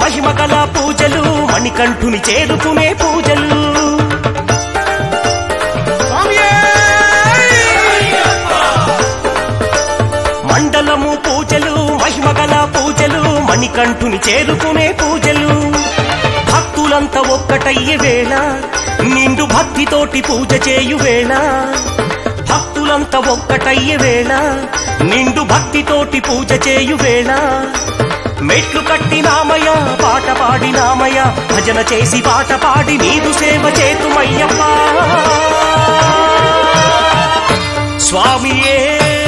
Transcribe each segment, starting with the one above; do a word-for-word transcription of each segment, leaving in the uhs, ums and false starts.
మహిమగల పూజలు మణికంఠుని చేరుకునే పూజలు మండలము పూజలు మహిమగల పూజలు మణికంఠుని చేరుకునే పూజలు భక్తులంతా ఒక్కటయ్యే వేళ నిండు భక్తితోటి పూజ చేయు వేళ భక్తులంతా ఒక్కటయ్యే వేళ నిండు భక్తితోటి పూజ చేయు వేళ మెట్లు కట్టినామయ పాట పాడినామయ భజన చేసి పాట పాడి నీదు సేవ చేతుమయ్యప్ప స్వామియే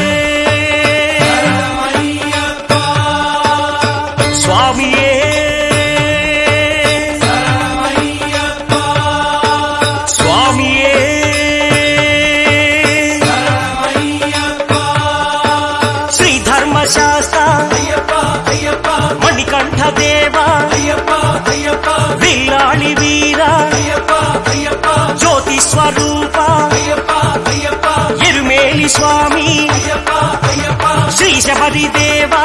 స్వామియే స్వామియే శ్రీ ధర్మశాస్త్ర మణికంఠ దేవా విల్లాళి వీర జ్యోతి స్వరూప ఎరుమేలి స్వామి శ్రీ శబరి దేవా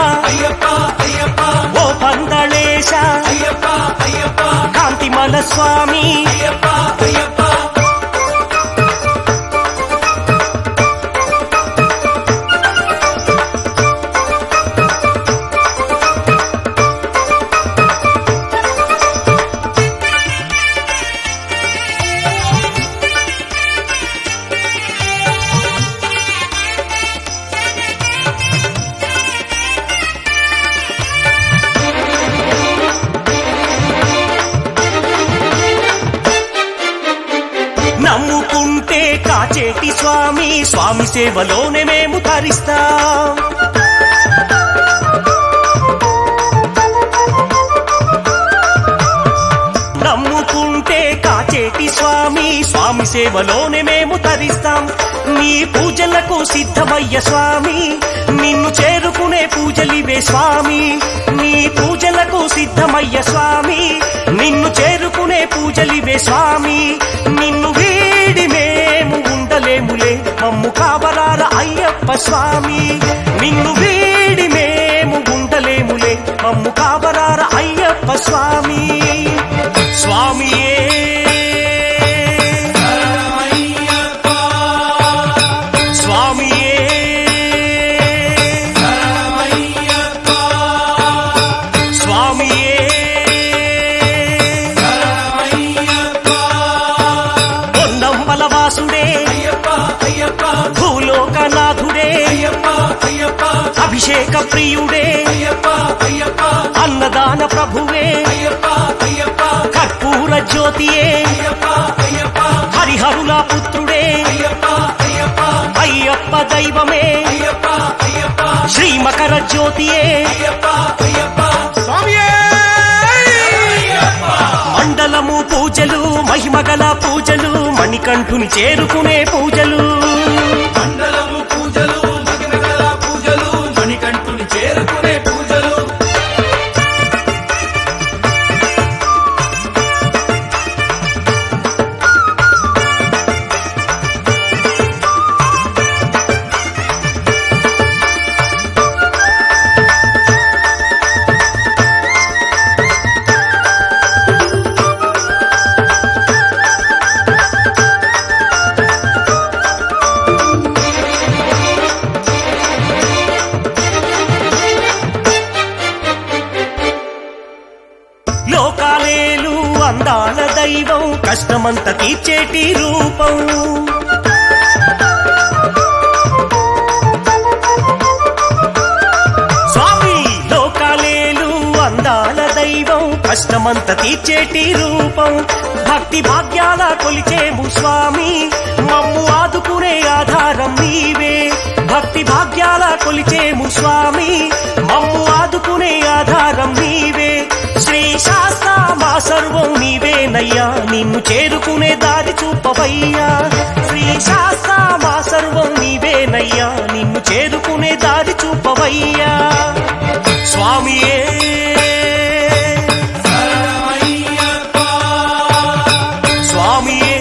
ఓ పందళేశ కాంతిమల స్వామి నమ్ముకుంటే కాచేటి స్వామి స్వామి సేవలోనే మేము తరిస్తాం నమ్ముకుంటే కాచేటి స్వామి స్వామి సేవలోనే మేము తరిస్తాం నీ పూజలకు సిద్ధమయ్య స్వామి నిన్ను చేరుకునే పూజలివే స్వామి నీ పూజలకు సిద్ధమయ్య స్వామి నిన్ను చేరుకునే పూజలివే స్వామి నిన్ను వీడి మేము ఉండలేములే మమ్ము కావరార అయ్యప్ప స్వామి నిన్ను వీడి మేము ఉండలేములే మమ్ము కావరార అయ్యప్ప స్వామి స్వామియే స్వామియే స్వామియే పొన్నంబలవాసుడే భూలోకనాథుడే అభిషేక ప్రియుడే అన్నదాన ప్రభువే కర్పూర జ్యోతియే హరిహరుల పుత్రుడే అయ్యప్ప దైవమే శ్రీ మకర జ్యోతియే మండలము పూజలు మహిమగల పూజలు మణికంఠుని చేరుకునే పూజలు మండలము పూజలు మహిమగల పూజలు మణికంఠుని చేరుకునే పూజలు లోకాలేలు అందాల దైవం కష్టమంత తీర్చేటి రూపం స్వామి లోకాలేలు అందాల దైవం కష్టమంత తీర్చేటి రూపం భక్తి భాగ్యాల కొలిచేము స్వామి మమ్ము ఆదుకునే ఆధారం నీవే భక్తి భాగ్యాల కొలిచేము స్వామి మమ్ము ఆదుకునే ఆధారం నీవే శ్రీ శాస్త్ర మా సర్వం నీవేనయ్యా నిన్ను చేరుకునే దారి చూపవయ్యా శ్రీ శాస్త్ర మా సర్వం నీవేనయ్యా నిన్ను చేరుకునే దారి చూపవయ్యా స్వామియే స్వామియే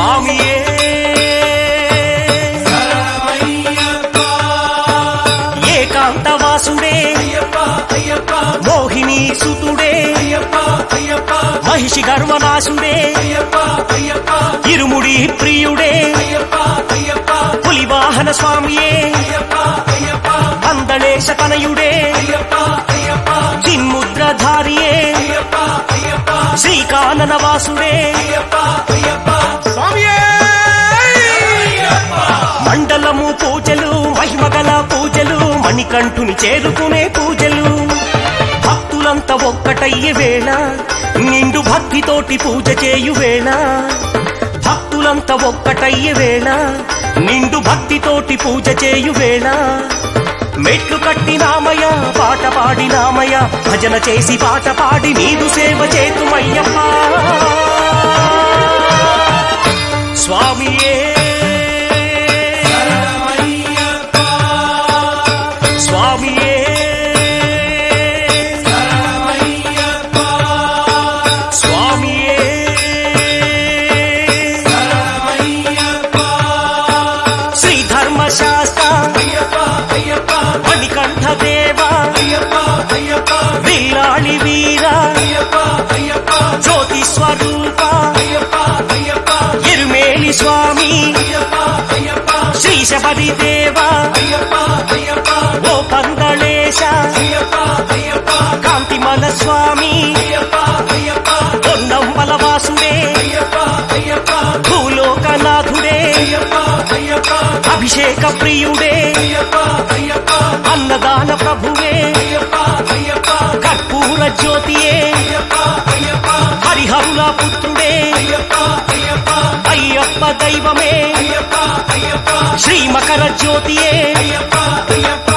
స్వామియే సర్వనాశుడే అయ్యప్ప అయ్యప్ప ఇరుముడి ప్రియుడే అయ్యప్ప అయ్యప్ప పులివాహన స్వామియే అయ్యప్ప అయ్యప్ప అందళేశ తనయుడే అయ్యప్ప అయ్యప్ప చిన్ముద్రధారియే అయ్యప్ప అయ్యప్ప శ్రీకానన వాసుడే అయ్యప్ప అయ్యప్ప మండలము పూజలు మహిమగల పూజలు మణికంఠుని చేరుకునే పూజలు భక్తులంతా ఒక్కటయ్యే వేళ నిండు భక్తితోటి పూజ చేయు వేళ భక్తులంతా ఒక్కటయ్యే వేళ నిండు భక్తితోటి పూజ చేయు వేళ మెట్లు కట్టినామయ పాట పాడినామయ భజన చేసి పాట పాడి నీదు సేవ చేతుమయ్యప్ప స్వామియే స్వామియే స్వామియే శ్రీ ధర్మశాస్త్ర మణికంఠ దేవ విల్లాళి వీర జ్యోతి స్వరూప ఇరుమేలి స్వామి శ్రీ శబరి దేవ ఓ పందళేశ కాంతిమల స్వామి పొన్నంబల వాసుడే భూలోకనాథుడే అభిషేక ప్రియుడే అన్నదాన ప్రభువే కర్పూర జ్యోతియే హరిహరుల పుత్రుడే అయ్యప్ప దైవమే శ్రీ మకర జ్యోతియే